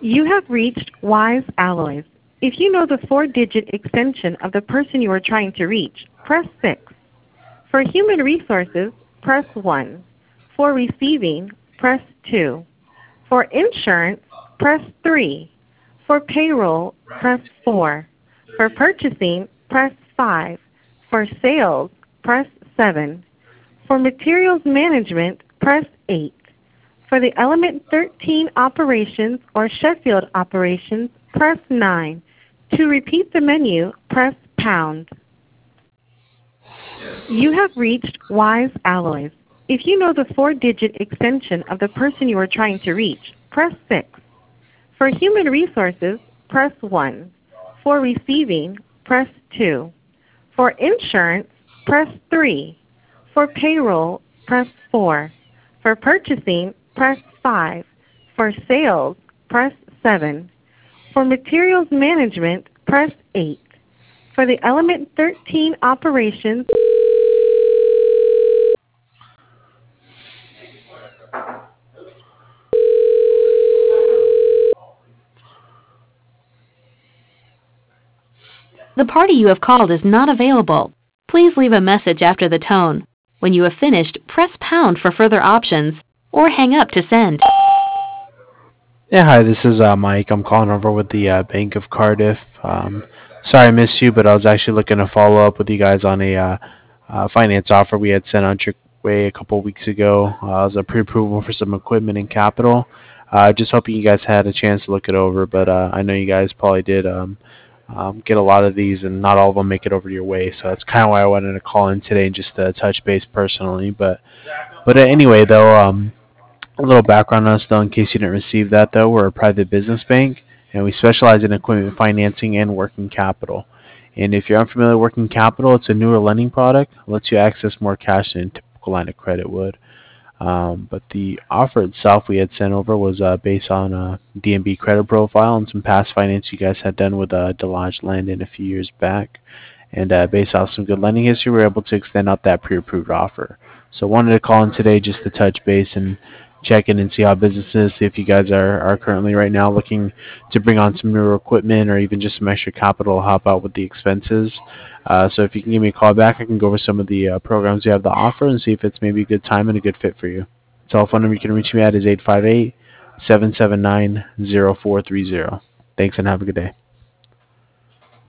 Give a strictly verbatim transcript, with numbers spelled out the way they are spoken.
You have reached Wise Alloys. If you know the four-digit extension of the person you are trying to reach, press six. For human resources, press one. For receiving, press two. For insurance, press three. For payroll, press four. For purchasing, press five. For sales, press seven. For materials management, press eight. For the Element thirteen operations or Sheffield operations, press nine. To repeat the menu, press pound. You have reached Wise Alloys. If you know the four-digit extension of the person you are trying to reach, press six. For human resources, press one. For receiving, press two. For insurance, press three. For payroll, press four. For purchasing, press five. For sales, press seven. For materials management, press eight. For the Element thirteen operations, The party you have called is not available. Please leave a message after the tone. When you have finished, press pound for further options, or hang up to send. Yeah, hi, this is uh, Mike. I'm calling over with the uh, Bank of Cardiff. Um, sorry I missed you, but I was actually looking to follow up with you guys on a uh, uh, finance offer we had sent on your way a couple weeks ago. Uh, it was a pre-approval for some equipment and capital. Uh, just hoping you guys had a chance to look it over, but uh, I know you guys probably did um, um, get a lot of these, and not all of them make it over your way. So that's kind of why I wanted to call in today and just uh, touch base personally. But but uh, anyway, though. Um, A little background on us, though, in case you didn't receive that, though. We're a private business bank, and we specialize in equipment financing and working capital. And if you're unfamiliar with working capital, it's a newer lending product. It lets you access more cash than a typical line of credit would. Um, but the offer itself we had sent over was uh, based on a D N B credit profile and some past finance you guys had done with uh, Delage Landon a few years back. And uh, based off some good lending history, we were able to extend out that pre-approved offer. So I wanted to call in today just to touch base and check in and see how business is, see if you guys are, are currently right now looking to bring on some newer equipment or even just some extra capital to help out with the expenses. Uh, so if you can give me a call back, I can go over some of the uh, programs you have to offer and see if it's maybe a good time and a good fit for you. The telephone number you can reach me at is eight five eight, seven seven nine, zero four three zero. Thanks and have a good day.